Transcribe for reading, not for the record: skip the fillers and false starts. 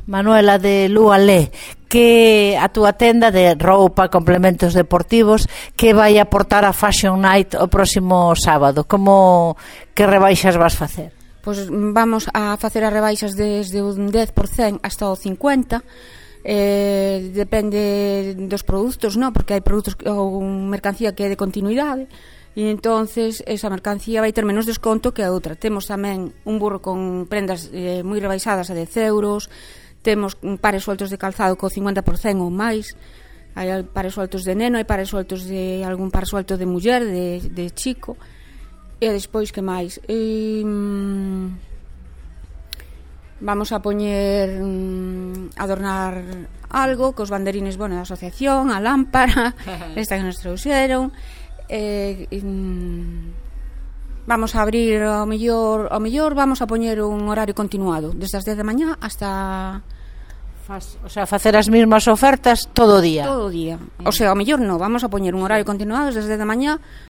Manuela de Lualé, que a túa tenda de roupa, complementos deportivos, que vai aportar a Fashion Night o próximo sábado? Que rebaixas vas facer? Pois vamos a facer as rebaixas desde un 10% hasta o 50%. Depende dos produtos, non? Porque hai produtos ou mercancía que é de continuidade, e entonces esa mercancía vai ter menos desconto que a outra. Temos tamén un burro con prendas moi rebaixadas a 10 euros. Temos pares sueltos de calzado co 50% ou máis. Hai pares sueltos de neno, hai pares sueltos de algún par suelto de muller, de chico. E despois que máis? Vamos a poñer adornar algo cos banderines, bueno, da asociación, a lámpara, esta que nos trouxeron. Vamos a abrir ao mellor vamos a poñer un horario continuado desde as 10 da mañá hasta... O sea, facer as mesmas ofertas todo o día. Todo o día. O sea, ao mellor non, vamos a poñer un horario continuado desde as 10 da mañá